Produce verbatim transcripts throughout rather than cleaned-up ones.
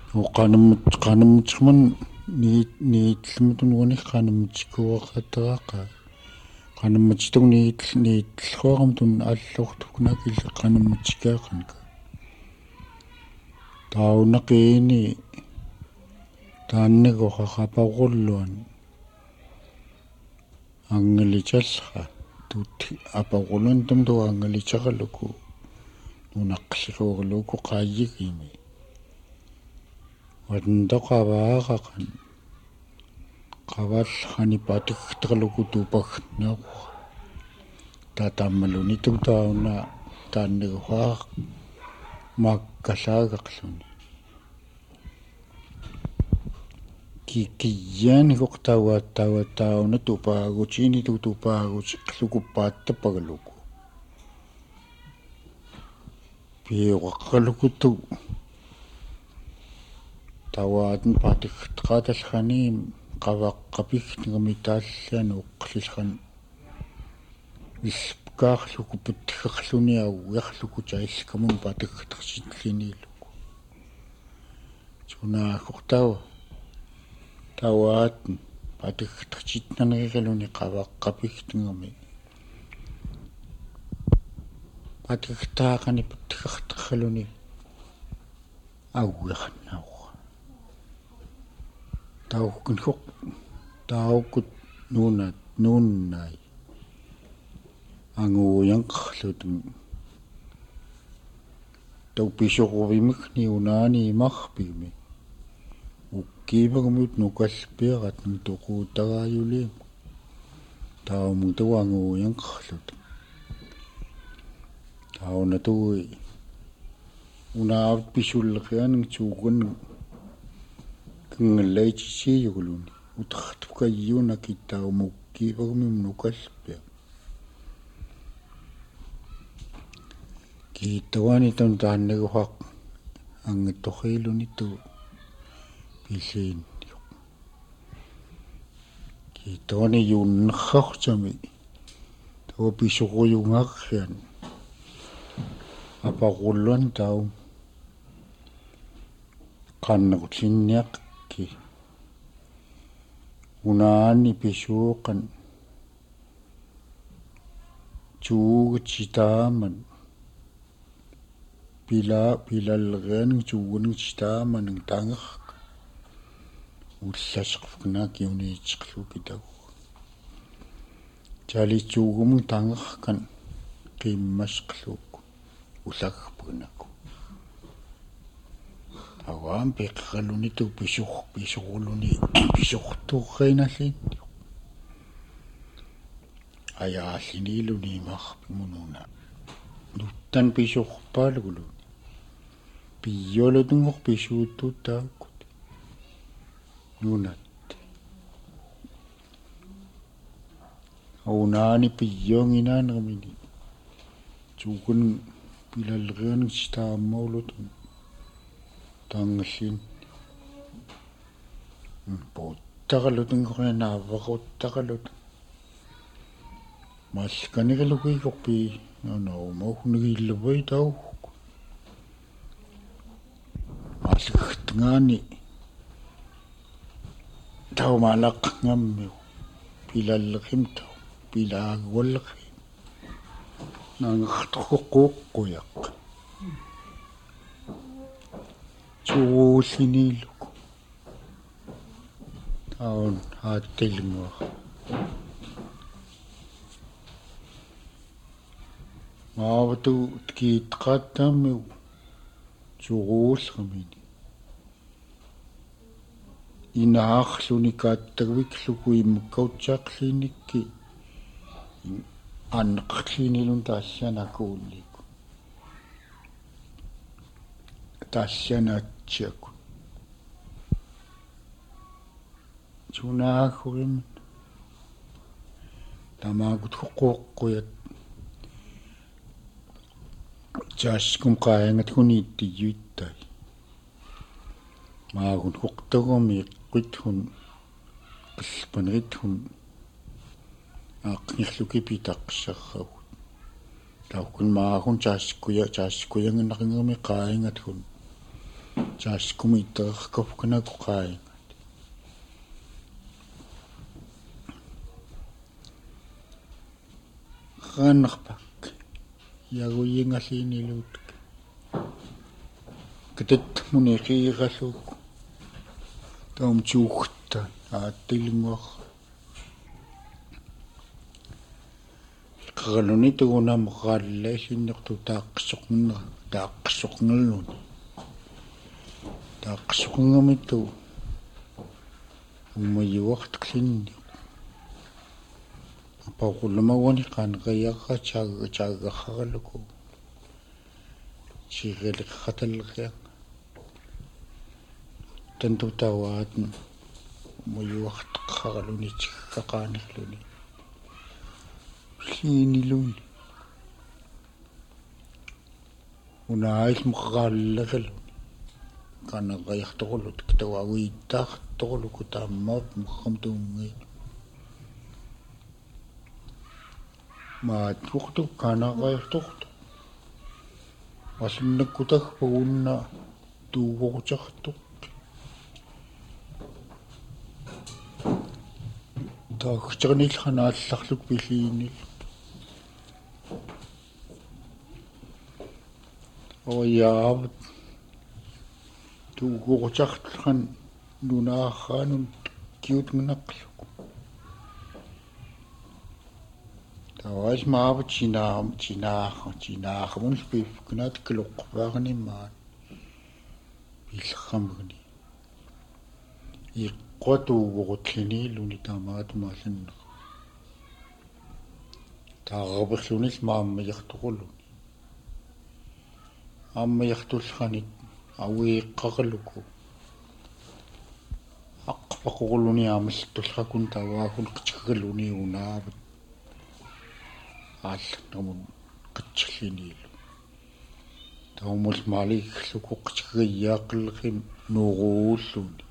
Uqanamut qanamutman ni ni tlmutun qanamutikuaqataraqa qanamuttung ni ni tlhuaramtun allortuknakil qanamutikaaqanka taunaqini taannigo qaqapaqulluan angalichallqa tut apaqulun tumtu angalichaqaluku nunaqqiruuruku qaayigimi Wantoqavaaqaqan qavallqani patiktaluku tupaqnaq tatammalunitu tauna taanniruaq makkallaagaqluni kikiyani qoqtawa tawa tauna tupaaguchini tutupaaguchiqluku paattapagaluku piuqqalukutu Tawaatan patikqatalqani qavaqqapignimitaallan uqqlilqan ispkaarluku pitqaqluni auiarluku chaillkamun patikqtarsitliniluku tunaaqqortawa tawaatan patikqtarsitlaniriluni qavaqqapigngami patiktaaqani pitqaqtarluni auiarnau Taukkunhuq taukut nunat nunnai anguyanqlutun taupishuquvimikni unani marpimi ukkiivermut nukalpiarat nutuquutagaayuliim taumutuanguyanqlut taunatui unaappisulleqianing tuugun ngaleichisiyuguluni utartukayuna kitaumukkiivermim nukalpia kitawani tan taanneruaq angattoqilunitu piliin kitawani yunnerrartami tawapisuquyungarrian apaqulluan tau qannerullinniaq Unaani pisuuqan tuugutitaaman pila pilalleaning tuugunngititaaman tangerqa ullasqfknaaki uniichiqlukitagu talitsuugumun tangerqan qimmasqluuk ulagpgnaku Awam peqqaluni tu pisuq pisuquluni pisuqturreinallin ayaalliniluni marpimununa nuttan pisuqpaalugulu piyolutungor pisuuttutaakut nunat aunaani piyonginaanermini tuugun pilalleaning sitaammaulutun Tangsin Pottaqalutun qorina avaqottaqalut Malkanirilukikuqpi naumahunnigilluvai tau Malkhtngani Tau malaqngammiu Pilalleqimtau Pilaagualleqi Nangartoquqquyaq Tuulliniluku taun haattilngua maavatu kiitqaattammiu tuullramini inaarluni kaattarvikluku imukkautsaaqlinikki anneqlinilun taassanakuulliku taassanaatsiaku tunaagurim tamaagut huquuqquyat jaaskum qaangatkuni ittiyuittai maagun huqtagumi qithun qillpanrithun aaqnirluki pitaqsarragut taukun maagun jaaskuya jaaskuyanginaqingami qaangatkun Jas kumita kapkana ko kai. Kanakpak. Yago yengasini lut. Ketet muneki rasuk. Tom chukta atilingwak. Kaloni to na makalle sinak to taksokna taksokngalun. Taksokngamito. Umayuwak tklinni. Pakulumawani kan kaya ka chaga chaga khaluko. Chigel khatal kaya. Tentu tawat umayuwak khaluni chikakani luni. Sini luni. Unais mukhallagal. Kana kaya tolo kitawawi tak tolo kutamap mukhamtungi. Ma tuktu kana kaya tuktu. Masin nagkutak pauna tuwo chaktuk. Tak chanil hanal lakluk bilinil. O yaab tuwo chaktukan lunakhan cute ngnakluk. Tawais maab china china china khamun spif knat kluk bagni man bilkhamgni iqwatu wotlini luni tamat masin taagablunis maam yaqtulu amma yaqtul khanit awi qaqluku aqfaquluni amstul khakun tawakul qchgaluni unaab al namun kecilini taumul malik suku keciliyaqlqin nurulluni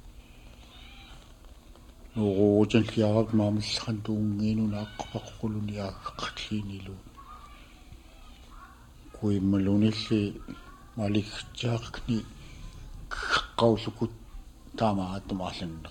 nurujan liaq mamilhan tunginu naqpaquluni aqqlini lu kui malunilli malik jaqni qawsuku tamaat maalanna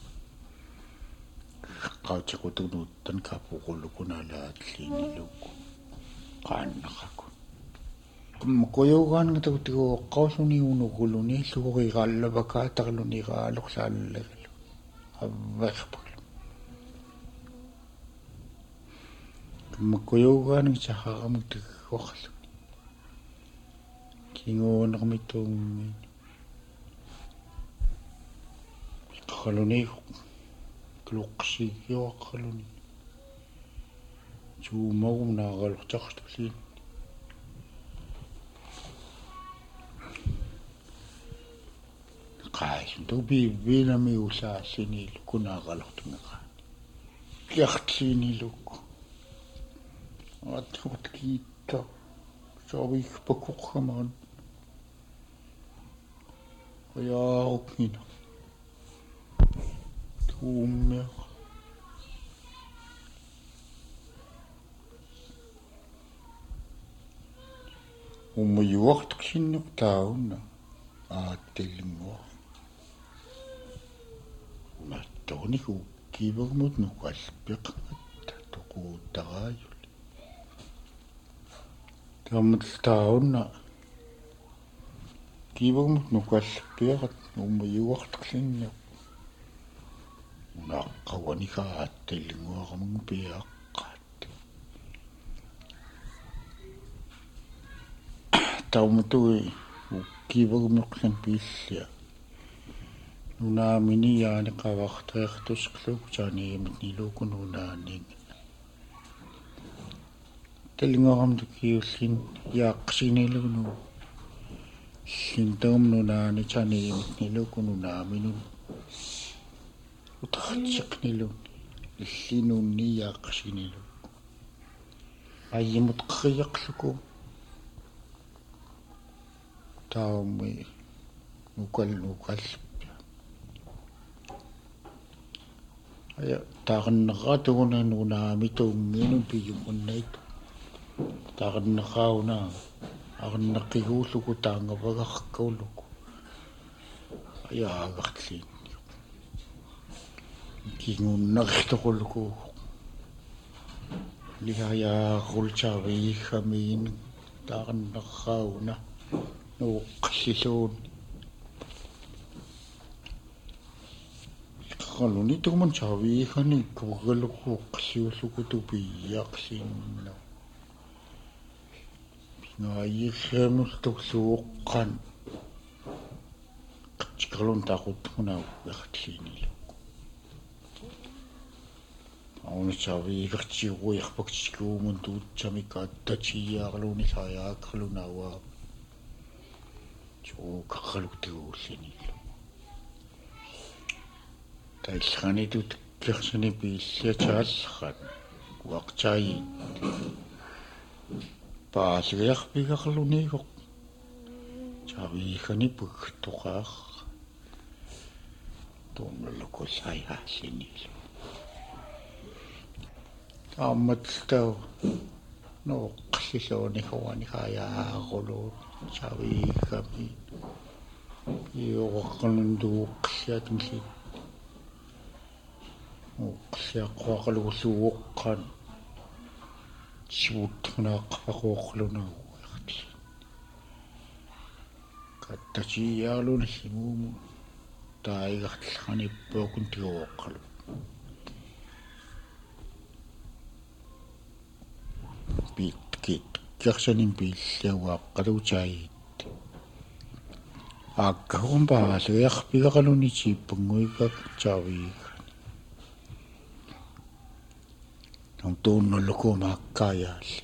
qawchaqutunu tankapuqulukuna laatliniluku qaannaqaku kumkoyogan ngatugo qawsuni unuquluni suuqi qallabaka taqluni qaaluqsaalleglu avvaqpul kumkoyogan ngachaqamutu waqluni kingoonaqmitummi qaluni Kluksi yoqaluni chumawum naqaluqchaqtulin qaisuntu bivinami usaasini kunaqaluqtunaqani qiaqtliniluku atqutkiitta sawikpakuqqamaan ayaaqukina Ummeh Ummeyuaq tqinnuq tauna aattillinguaq mattoniku kiivermut nuqalpiqngatta toquuttaraayuli tammat tauna kiivermut nuqalpiaqat ummeyuaq tqinnuq Naqqawanika aattillinguaqamung piaqqaat taumatui ukkiivermiqlan piillia nunaamini yaani qavartreertusqluk taaniimit nilukun unaaning tallinguaqamtu kiullin yaaqqsinilugnu llintaum nunaani taaniimit nilukun unaaminun utqatchiqnilu illinunni yaaqsinilu ayyimut qiyaqluku taumi nukal nukal aya taqannaqatuguna nunaamitungiinu piyukunnait taqannaqauna arnaqiguulluku taangavagaqqauluku ayaagartliin kingunnartoquluku lihayaarultaaviiggamiin taaqannarrauna nuuqqalliluun qaluni tuman taaviiggani kuugaluku qalliulluku tupiyaaqliinna ngaayirramultuqluuqqan qattiqalun taqutmunauertliinilu aunitaaviigertiuiarpaktikkuumun tuutsamika attatiiaarluuni saayaaqarlunaawaa tuuqaqaluktuullinilu taillranitut kersani piilliataallrat uaqtaayi paasigiarpigarluniigoq taaviiggani pugtoqaar tuunnerlukullaayaallinilu taammattau nooqqalliluuni huaniqayaaqulu taaviiggami iuqqanun tuuqqliatumli uqqliaqqaqalugulluuqqan sivuttmunaaqқақуоқлунаагуерти каттатииаалуниллимууму таигартиллраниппуукун тигуоққалу биткит керсанин пиллауааққалуутаиит ааккахумпаалуиарпигаqaluni тииппунгуикак таавииг tuunnullukumaakkaayaalli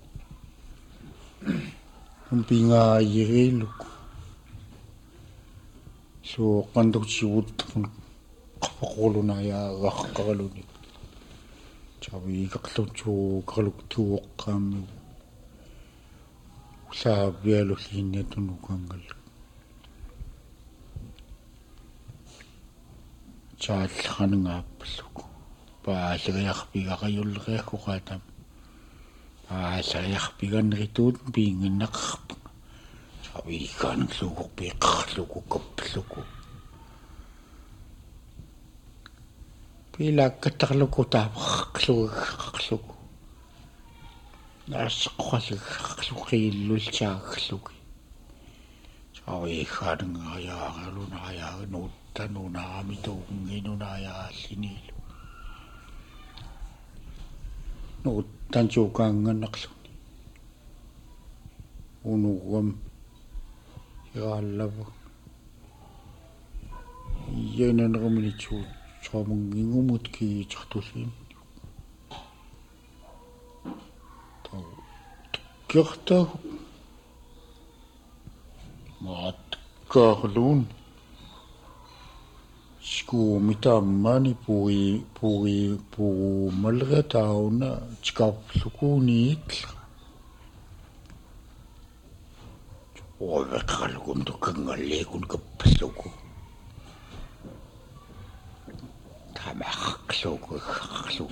umpingaayiriiluk suoqqantuksivutmun qapaqulunayaagaqqaraluni taviiqarlutuuqarluk tuoqqaammi saavialulliinnatunukangal taallranungaapalluk paaseriarpigaqayulleриаккуqaatam paaseriarpigannerituut piinginnaqarpa saviiggaanulluugoq piiqqarluku kapluku piilaakkattarluku taapaqlugiqqarluku naassaqquasigqarluqiillultaaggluki saviiggaanungaayaarunaayaanuuttanuunaamituunginunaayaalliниилу nuuttansuukaangannaqluni unuuam yaallava iyainanerumilitsuut saamungingumut kiitartulliin tau tikkertaagu maatkaarluun skuumitaammaani pui pui puumalratauna tikaaplukuuniitla oveqarlukun tukangalliikun kappalluku tamaqluku iqqarlu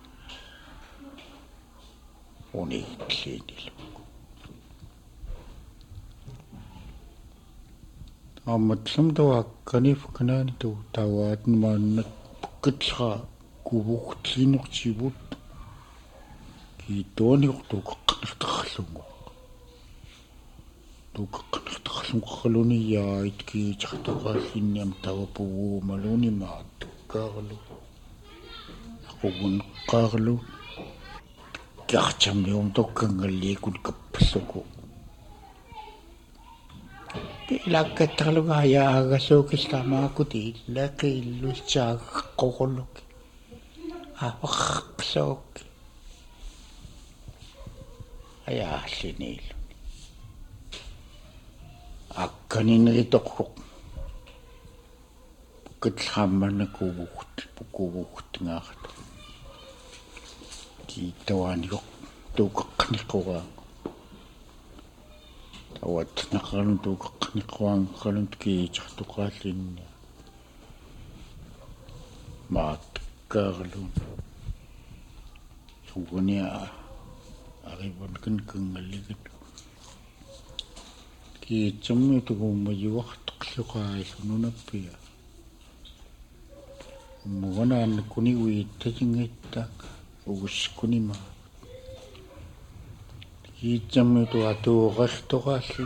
uniitliinilu амматлам таваакканиф канаани ту таваатнмааннат пуккатла кувугтлинертивут киитоониортукеққанертарлугу тукеққанертарлугу яит киитертуqaаллинниам тавапугуумалуни мааттуккаарлу aqugunneqqaarlu киартамниум туккангаллиикут каппаллуку Pilakkatarlugaayaagassuukistamaakuti ilaqiilluitsaaqququlluki aaqsuuk ayaalliniillu akkaninritoqquq pukatlaammannakuuvugt pukuvugtngaarta kiittawaanigoq tuuqaqqniqqugaa awat naqarun tuuqaqqniqquaanqalun kiitartuqaallinni maatkaarlun suunia arivankan kangalligit kiitsammi tuguummayuarta aqluqaasununappiga ummugunaannakuni uittatingittaaq uguskunima kiitsammitu atuuqartoqaallit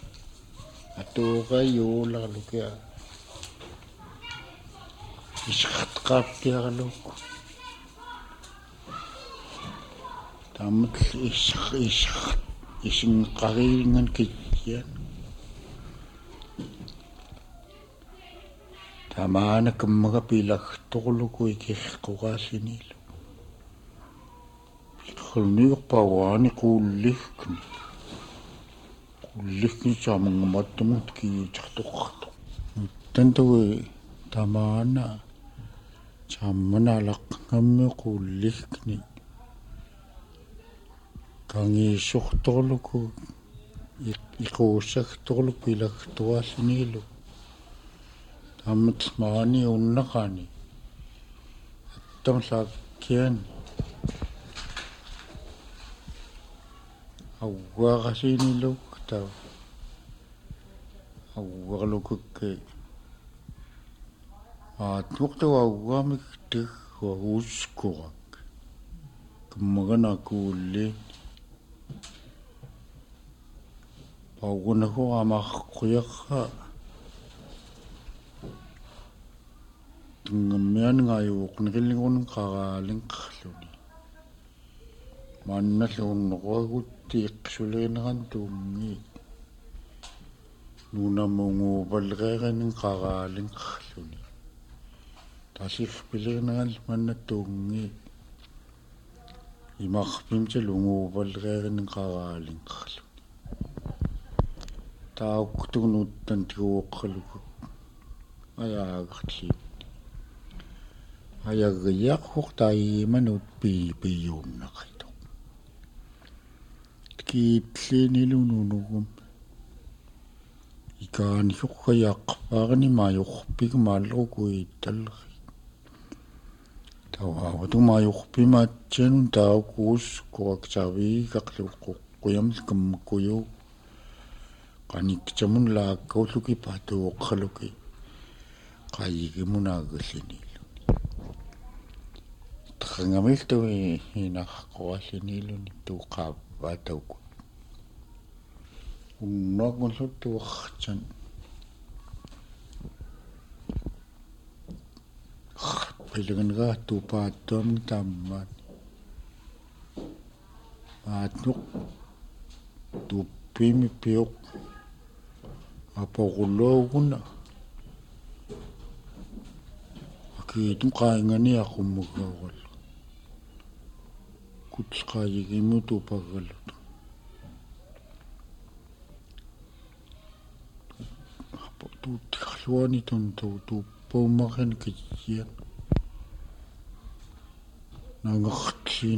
atuuqayuularlukia isqartqaappiarlukku tamut is is isinqariingan kittian tamaana kammaga pilagtorluku ikirqoqaallinilu qulniuqpawaani quullikni quullikni saamangamattumut kiitartoqartu tantui tamaana saammanalaqqammi quullikni kangiissortorluku iquussagtorluku pilagtoraallinilu tamut maani unnaqani attamsaakkian awwaaqasiniluk ta awwarlukukke aatmuqtu awwaamik tigwa uuskurak kammagana kuulli paugunahu amaqquyaqqa tungammian ngayuuqniqilligun qaraalinqarluni mannaluunnoquagutti iqqsuligineran tuungi nuunamunguuballeqeeqanin qaraalinqarluni tasirpiligineral mannatuungi imarpimta lunguuballeqeeqanin qaraalinqarluni taaqtunuuttan tiguuqqaluku ayaagartli ayagriaqhuq taimanut piipiyuunnaqito kiitliinilununugum ikaanihuqqayaqqaarni maayurpik maalluquittalleri tawawatu maayurpimaatsianun taakuuskurak saviigaqluqquyaml kammakkuyu qaniktamun laakkaulluki patuuqqaluki qayigimunaagallinillu taqangamiltui hinaqqoalliniilluni tuuqqaavaatauku unnaaqullutuartan pilganeraattuupaattuamni taammaani aatnuq tuuppiimi piuq apoqulluuguna akiitun qaingani aqummugauqal kutqayigimutu paggalut tuuttiqluani tuntu tuuppaumaqin kittian nangertliin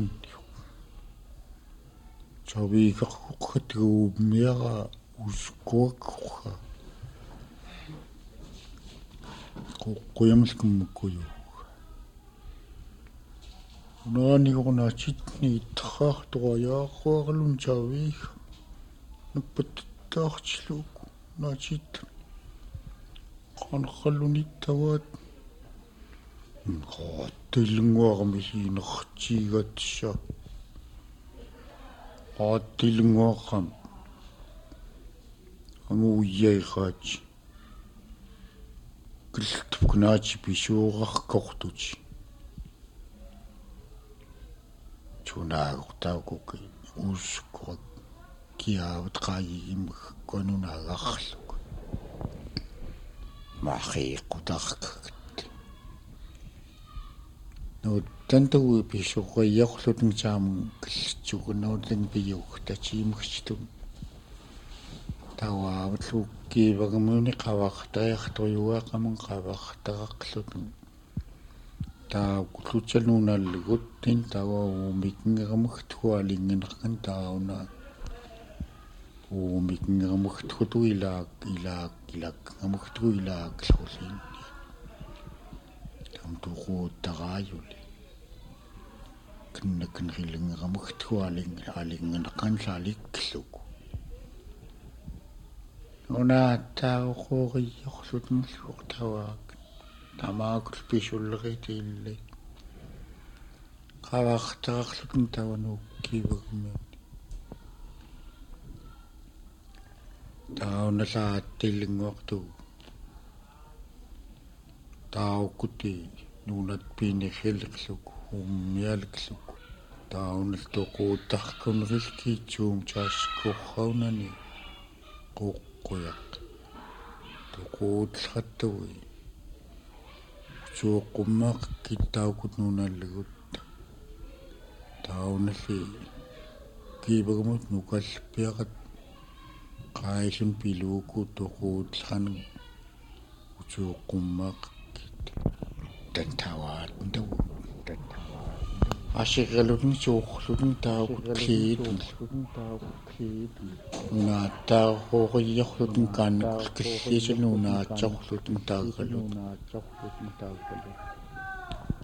saviiqarquqqatiguummiara uskuakkuqa quqquyamlkummakkuyu unaaniqornaatitni ittaqaartorayaaqquarlun saviiqa nappattaartiluuku naatit qanqallunittavaat qaattilnguarmisiinertiigatsa qaattilnguarram amuuyaiqaati qiltupknaati pisuurarkortuti tunaagortaakuki uuskurak kiaavat qaayigimmakkanunaagarluk maaqiiqqutarkakt nuuttantugu pisuuqayyaqlutun saamun qillitsugunaullan piyuq tatiimagtun tawaavatluukkiivagamuni qavartariartoriuaqamun qavartaraqlutun taakullutalluunaalleguttin tawauumikngeramagtualinginerkan tauna uumikngeramagtutu ilaak ilaak ilakngeramagtu ilaaklulliin tamtuquuttaraayuli kinnakinrillingeramagtualing alingeneqan laalikluku нунааттаагоқуурийорлутниллуq таваак тамаакул писуллеритиилли qavaqtaqarlutun tavanuk kiivagummiut taunalaattillinguartu taukkuti nuunat piinigilliqluk ummialiqluk taunaltoquuttarkunerilkiitsuum taaskurraunani quqquyaq toquutlerattui suuqqummaaq kittaukut nuunallugut taunalli kiivagumut nukalpiaqat qailun piluuku toquutleranu usuuqqummaaq tattawaat ntavu ашигалутни суухлутни таакут клиит нунааттаагориорлутни кааннакул киллисалу нунаатсорлутни таагалут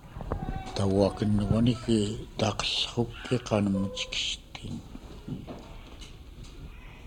тауакиннуаниги таақллерукки qaanammatikisstiin